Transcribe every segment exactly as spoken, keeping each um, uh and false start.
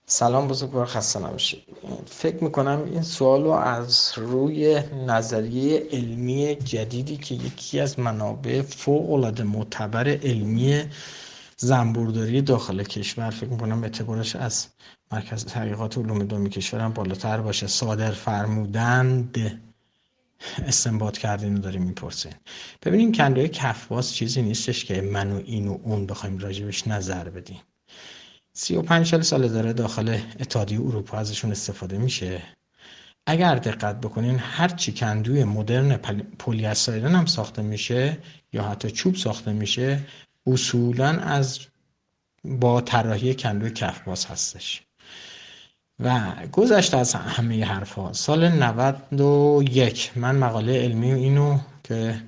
سلام بزرگوار، خسته نباشید. فکر میکنم این سوال رو از روی نظریه علمی جدیدی که یکی از منابع فوق‌العاده معتبر علمی زنبورداری داخل کشور، فکر میکنم اعتبارش از مرکز تحقیقات علوم دامی کشور هم بالاتر باشه، صادر فرمودند استنباط کردین و داریم میپرسین. ببینیم کندوی کفباز چیزی نیستش که من و این و اون بخوایم راجبش نظر بدیم. سی و پنج چهل ساله داره داخل اتحادیه اروپا ازشون استفاده میشه. اگر دقت بکنین هر چی کندوی مدرن پلی استیرن هم ساخته میشه یا حتی چوب ساخته میشه، اصولاً از با طراحی کندوی کفباز هستش. و گذشته از همه حرفا، سال نود و یک من مقاله علمی اینو که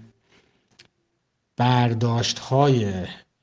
برداشت های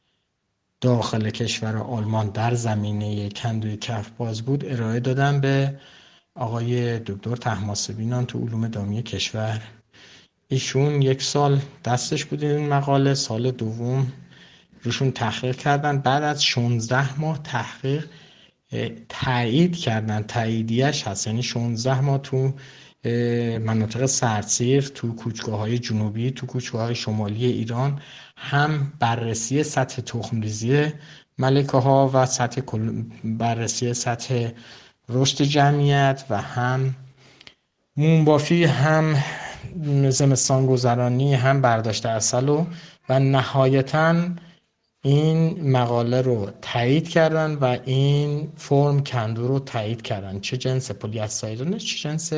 داخل کشور آلمان در زمینه کندوی کفباز بود ارائه دادم به آقای دکتر طهماسبیان تو علوم دامی کشور. ایشون یک سال دستش بود این مقاله، سال دوم روشون تحقیق کردن، بعد از شانزده ماه تحقیق تایید کردن، تاییدیش هست، یعنی شانزده ماه تو مناطق سردسیر، تو کوچگاه‌های جنوبی، تو کوچگاه‌های شمالی ایران هم بررسی سطح تخم‌ریزی ملکه‌ها و سطح بررسی سطح رشد جمعیت و هم مونبافی، هم زمستان گذرانی، هم برداشت عسل و و نهایتاً این مقاله رو تایید کردن و این فرم کندو رو تایید کردن، چه جنس پلی استیرنش چه جنس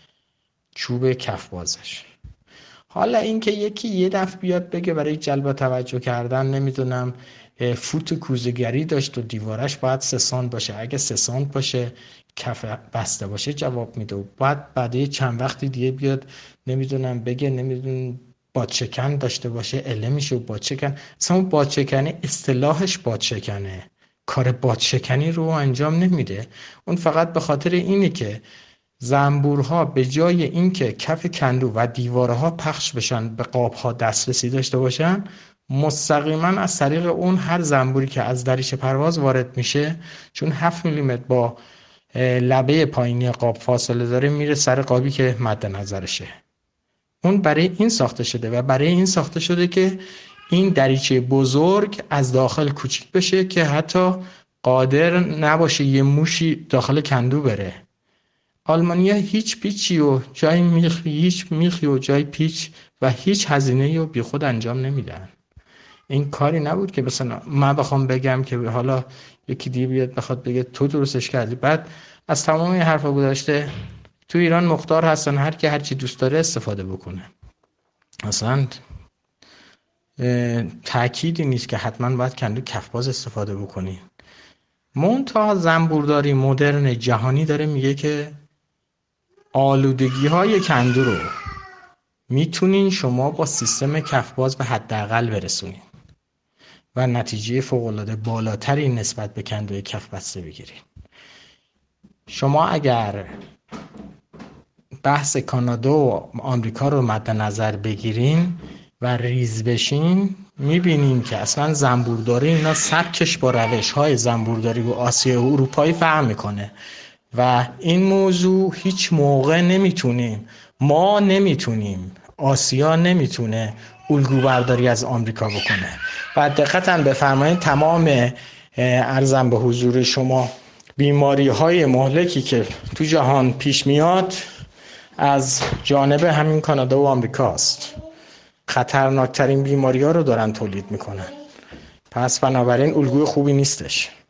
چوب کفبازش. حالا اینکه یکی یه دفعه بیاد بگه برای جلب توجه کردن نمیدونم فوت کوزه‌گری داشت و دیوارش باید سه سانت باشه، اگه سه سانت باشه کف بسته باشه جواب میده، و بعد بعد چند وقتی دیگه بیاد نمیدونم بگه نمیدونم بادشکن داشته باشه اله میشه و بادشکن. اصلا اون بادشکنی اصطلاحش بادشکنه، کار بادشکنی رو انجام نمیده. اون فقط به خاطر اینه که زنبورها به جای اینکه کف کندو و دیوارها پخش بشن به قابها دسترسی داشته باشن، مستقیما از طریق اون هر زنبوری که از دریچه پرواز وارد میشه، چون هفت میلیمتر با لبه پایینی قاب فاصله داره، میره سر قابی که مد نظرشه. اون برای این ساخته شده و برای این ساخته شده که این دریچه بزرگ از داخل کوچیک بشه که حتی قادر نباشه یه موشی داخل کندو بره. آلمانیا هیچ پیچی و جای میخی هیچ میخی و جای پیچ و هیچ هزینه‌ای رو بی خود انجام نمیدن. این کاری نبود که مثلا من بخوام بگم که حالا یکی دیگه بیاد بخواد بگه تو درستش کردی. بعد از تمام این حرفا گذشته تو ایران مختار هستن، هر کی هر چی دوست داره استفاده بکنه. اصلا تأکیدی نیست که حتما باید کندو کفباز استفاده بکنی. منتها زنبورداری مدرن جهانی داره میگه که آلودگی های کندو رو میتونین شما با سیستم کفباز به حداقل برسونین و نتیجه فوق‌العاده بالاتری نسبت به کندوی کفبسته بگیرین. شما اگر بحث کانادا و آمریکا رو مد نظر بگیرین و ریز بشین، میبینین که اصلا زنبورداری اینا سبکش با روش های زنبورداری و آسیا و اروپایی فرق میکنه و این موضوع هیچ موقع نمیتونیم ما نمیتونیم آسیا نمیتونه الگو برداری از آمریکا بکنه. و دقیقاً بفرمایید تمام عرضم به حضور شما بیماری های مهلکی که تو جهان پیش میاد از جانب همین کانادا و آمریکاست. خطرناکترین بیماری ها رو دارن تولید میکنن، پس بنابراین الگوی خوبی نیستش.